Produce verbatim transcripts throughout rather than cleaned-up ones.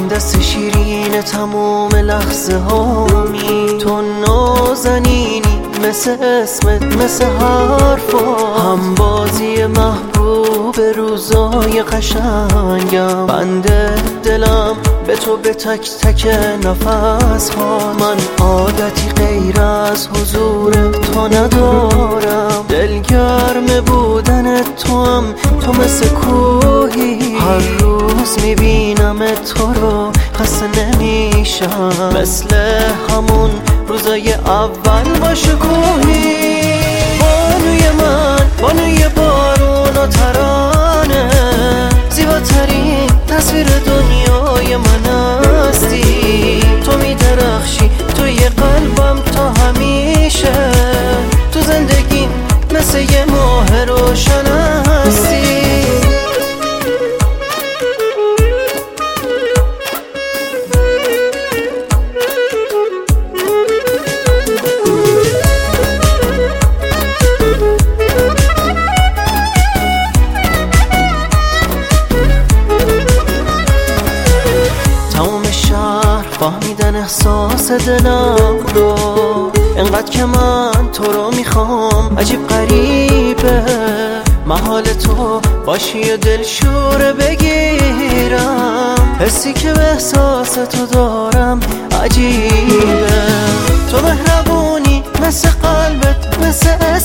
همدست شیرین تموم لحظه هامی، تو نازنینی مثل اسمت مثل حرفا، هم بازی محبوب روزای قشنگم، بنده دلم به تو به تک تک نفس ها. من عادتی غیر از حضور تو ندارم، دلگرم بودن تو هم تو مثل کوهی، هر روز میبینم تو رو خسته نمیشم، مثل همون روزای اول با شکوهی. بانوی من بانوی بارون و ترانه، زیباترین تصویر دنیای من هستی، تو میدرخشی توی قلبم تا همیشه، تو زندگیم مثل یه ماه روشن هستی. فهمیدن احساس دلم رو، انقدر که من تو رو میخوام عجیب غریبه، محال تو باشی و دلشوره بگیرم، حسی که به احساس تو دارم عجیبه، تو مهربونی مثل قلبت مثل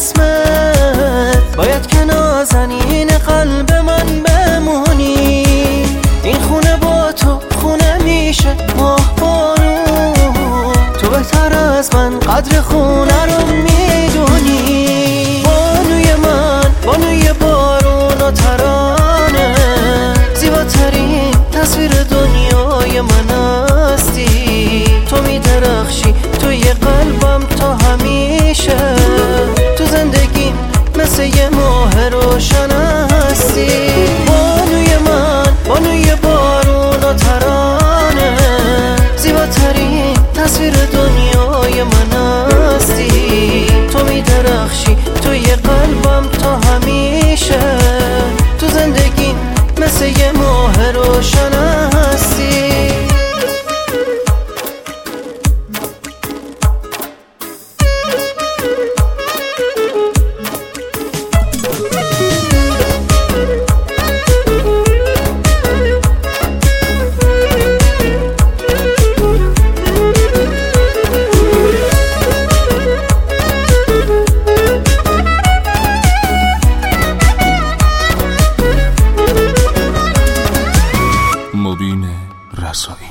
اسمت، باید که نازنین قلب من بمونی، این خونه با تو خونه میشه ماه بارون، تو بهتر از من قدر خونه رو میدونی. بانوی من بانوی بارون و ترانه، زیباترین تصویر دنیای من هستی، تو میدرخشی توی قلبم تا همیشه، تو زندگیم مثل یه ماه روشن هستی. بانوی من بانوی بارون و ترانه، زیباترین تصویر دنیای من هستی، تو میدرخشی توی قلبم تا همیشه، تو زندگیم مثل یه ماه روشن هستی. مبین رسایی.